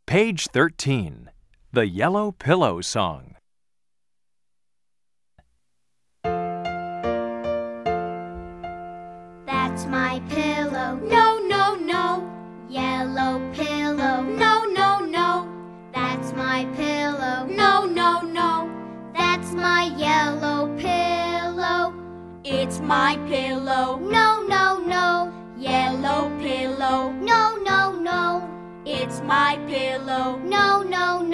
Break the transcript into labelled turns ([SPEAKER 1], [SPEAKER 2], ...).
[SPEAKER 1] Page 13. The Yellow Pillow Song.
[SPEAKER 2] That's my pillow. No, no, no. Yellow pillow. No, no, no. That's my pillow. No, no, no. That's my yellow pillow.
[SPEAKER 3] It's my pillow.
[SPEAKER 2] No, no, no.
[SPEAKER 3] Yellow pillow.
[SPEAKER 2] No, no, no.
[SPEAKER 3] It's my pillow.
[SPEAKER 2] No, no, no.